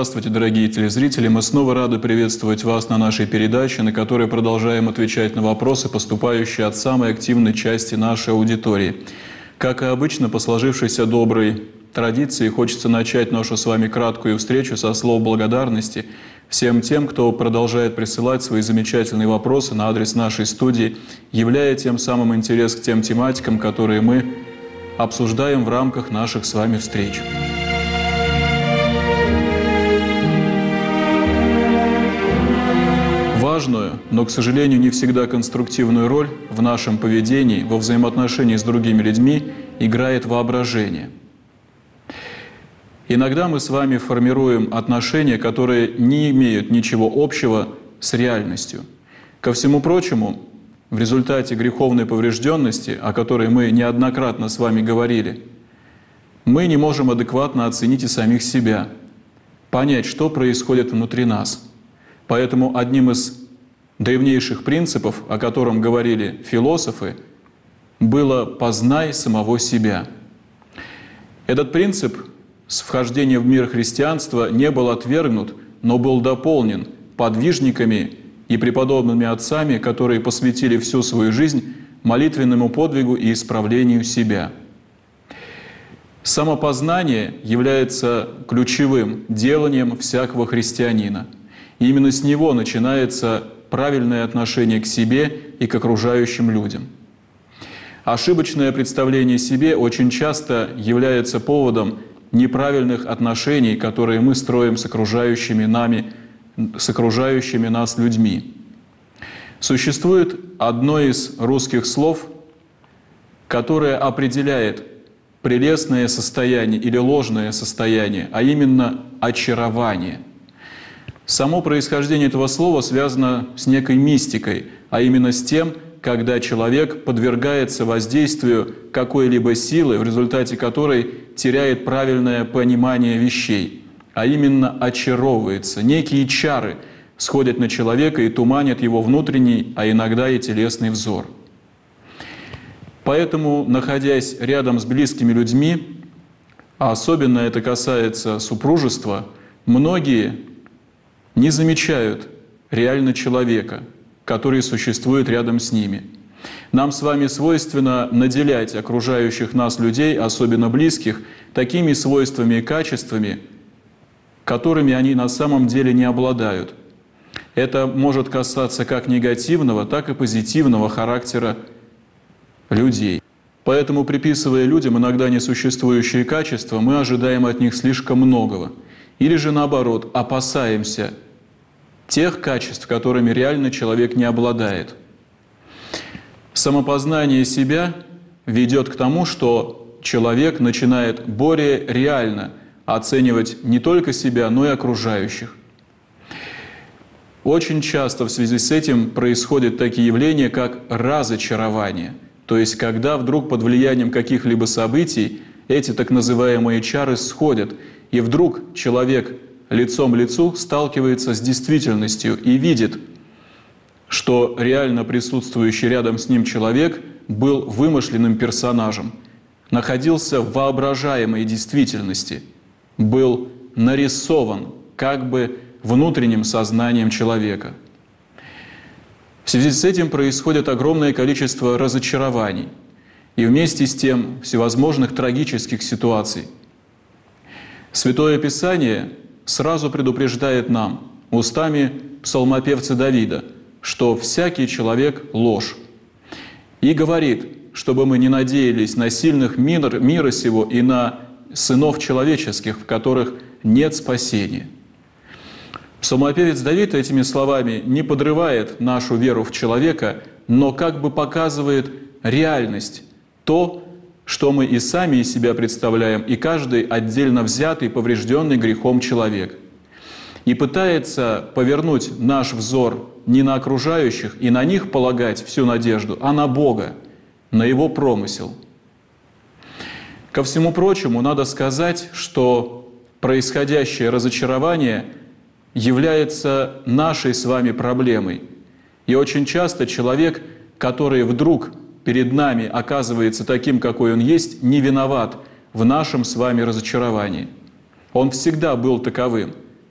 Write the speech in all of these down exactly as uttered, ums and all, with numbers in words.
Здравствуйте, дорогие телезрители! Мы снова рады приветствовать вас на нашей передаче, на которой продолжаем отвечать на вопросы, поступающие от самой активной части нашей аудитории. Как и обычно, по сложившейся доброй традиции, хочется начать нашу с вами краткую встречу со слов благодарности всем тем, кто продолжает присылать свои замечательные вопросы на адрес нашей студии, являя тем самым интерес к тем тематикам, которые мы обсуждаем в рамках наших с вами встреч. Важную, но, к сожалению, не всегда конструктивную роль в нашем поведении, во взаимоотношении с другими людьми играет воображение. Иногда мы с вами формируем отношения, которые не имеют ничего общего с реальностью. Ко всему прочему, в результате греховной поврежденности, о которой мы неоднократно с вами говорили, мы не можем адекватно оценить и самих себя, понять, что происходит внутри нас. Поэтому одним из древнейших принципов, о котором говорили философы, было «познай самого себя». Этот принцип с вхождением в мир христианства не был отвергнут, но был дополнен подвижниками и преподобными отцами, которые посвятили всю свою жизнь молитвенному подвигу и исправлению себя. Самопознание является ключевым деланием всякого христианина. И именно с него начинается правильное отношение к себе и к окружающим людям. Ошибочное представление о себе очень часто является поводом неправильных отношений, которые мы строим с окружающими нами, с окружающими нас людьми. Существует одно из русских слов, которое определяет прелестное состояние или ложное состояние, а именно очарование. Само происхождение этого слова связано с некой мистикой, а именно с тем, когда человек подвергается воздействию какой-либо силы, в результате которой теряет правильное понимание вещей, а именно очаровывается. Некие чары сходят на человека и туманят его внутренний, а иногда и телесный взор. Поэтому, находясь рядом с близкими людьми, а особенно это касается супружества, многие не замечают реально человека, который существует рядом с ними. Нам с вами свойственно наделять окружающих нас людей, особенно близких, такими свойствами и качествами, которыми они на самом деле не обладают. Это может касаться как негативного, так и позитивного характера людей. Поэтому, приписывая людям иногда несуществующие качества, мы ожидаем от них слишком многого. Или же наоборот, опасаемся тех качеств, которыми реально человек не обладает. Самопознание себя ведет к тому, что человек начинает более реально оценивать не только себя, но и окружающих. Очень часто в связи с этим происходят такие явления, как разочарование. То есть, когда вдруг под влиянием каких-либо событий эти так называемые чары сходят, и вдруг человек лицом к лицу сталкивается с действительностью и видит, что реально присутствующий рядом с ним человек был вымышленным персонажем, находился в воображаемой действительности, был нарисован как бы внутренним сознанием человека. В связи с этим происходит огромное количество разочарований и вместе с тем всевозможных трагических ситуаций. Святое Писание сразу предупреждает нам устами псалмопевца Давида, что всякий человек — ложь. И говорит, чтобы мы не надеялись на сильных мира, мира сего и на сынов человеческих, в которых нет спасения. Псалмопевец Давид этими словами не подрывает нашу веру в человека, но как бы показывает реальность, то, что мы и сами из себя представляем, и каждый отдельно взятый, поврежденный грехом человек. И пытается повернуть наш взор не на окружающих и на них полагать всю надежду, а на Бога, на Его промысел. Ко всему прочему, надо сказать, что происходящее разочарование является нашей с вами проблемой. И очень часто человек, который вдруг перед нами оказывается таким, какой он есть, не виноват в нашем с вами разочаровании. Он всегда был таковым.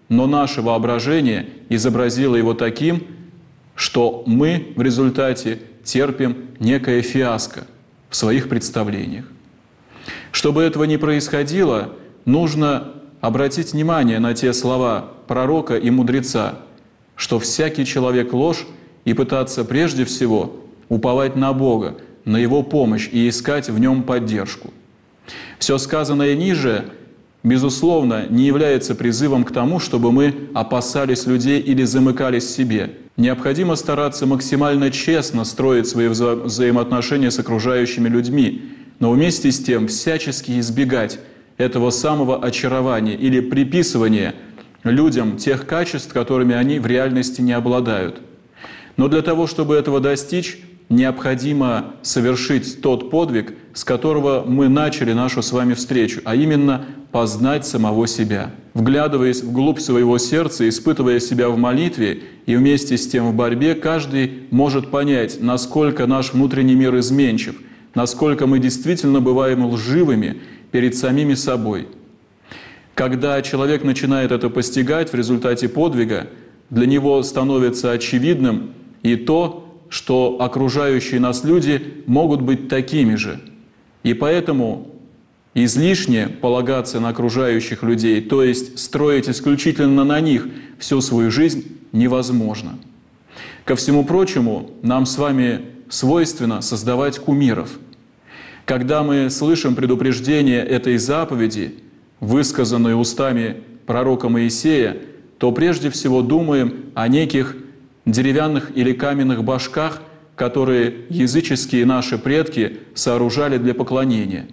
но наше воображение изобразило его таким, что мы в результате терпим некое фиаско в своих представлениях. Чтобы этого не происходило, нужно обратить внимание на те слова пророка и мудреца, что всякий человек ложь, и пытаться прежде всего уповать на Бога, на Его помощь и искать в Нем поддержку. Все сказанное ниже, безусловно, не является призывом к тому, чтобы мы опасались людей или замыкались в себе. Необходимо стараться максимально честно строить свои вза взаимоотношения с окружающими людьми, но вместе с тем всячески избегать этого самого очарования или приписывания людям тех качеств, которыми они в реальности не обладают. Но для того, чтобы этого достичь, необходимо совершить тот подвиг, с которого мы начали нашу с вами встречу, а именно познать самого себя. Вглядываясь вглубь своего сердца, испытывая себя в молитве и вместе с тем в борьбе, каждый может понять, насколько наш внутренний мир изменчив, насколько мы действительно бываем лживыми перед самими собой. Когда человек начинает это постигать в результате подвига, для него становится очевидным и то, что окружающие нас люди могут быть такими же. И поэтому излишне полагаться на окружающих людей, то есть строить исключительно на них всю свою жизнь, невозможно. Ко всему прочему, нам с вами свойственно создавать кумиров. Когда мы слышим предупреждение этой заповеди, высказанной устами пророка Моисея, то прежде всего думаем о неких деревянных или каменных башках, которые языческие наши предки сооружали для поклонения.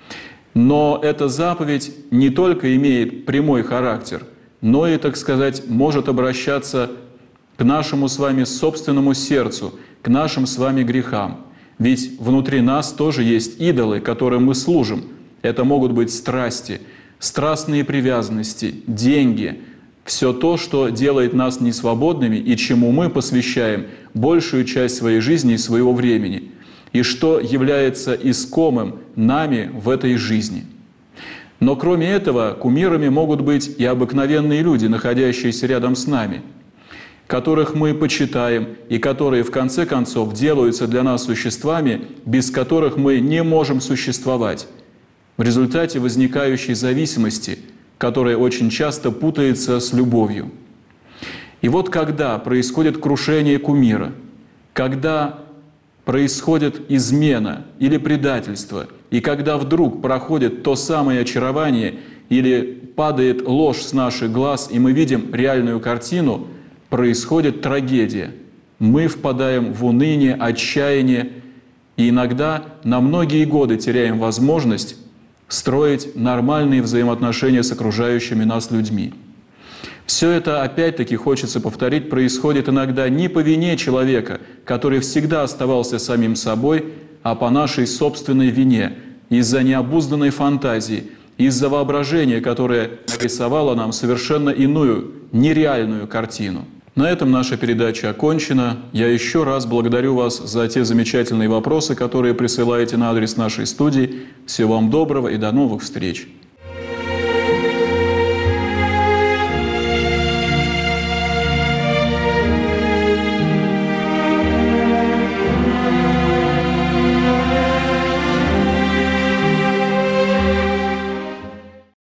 Но эта заповедь не только имеет прямой характер, но и, так сказать, может обращаться к нашему с вами собственному сердцу, к нашим с вами грехам. Ведь внутри нас тоже есть идолы, которым мы служим. Это могут быть страсти, страстные привязанности, деньги, все то, что делает нас несвободными и чему мы посвящаем большую часть своей жизни и своего времени, и что является искомым нами в этой жизни. Но кроме этого, кумирами могут быть и обыкновенные люди, находящиеся рядом с нами, которых мы почитаем и которые в конце концов делаются для нас существами, без которых мы не можем существовать, в результате возникающей зависимости, которая очень часто путается с любовью. И вот когда происходит крушение кумира, когда происходит измена или предательство, и когда вдруг проходит то самое очарование или падает ложь с наших глаз, и мы видим реальную картину, происходит трагедия. Мы впадаем в уныние, отчаяние, и иногда на многие годы теряем возможность строить нормальные взаимоотношения с окружающими нас людьми. Все это, опять-таки, хочется повторить, происходит иногда не по вине человека, который всегда оставался самим собой, а по нашей собственной вине, из-за необузданной фантазии, из-за воображения, которое нарисовало нам совершенно иную, нереальную картину. На этом наша передача окончена. Я еще раз благодарю вас за те замечательные вопросы, которые присылаете на адрес нашей студии. Всего вам доброго и до новых встреч!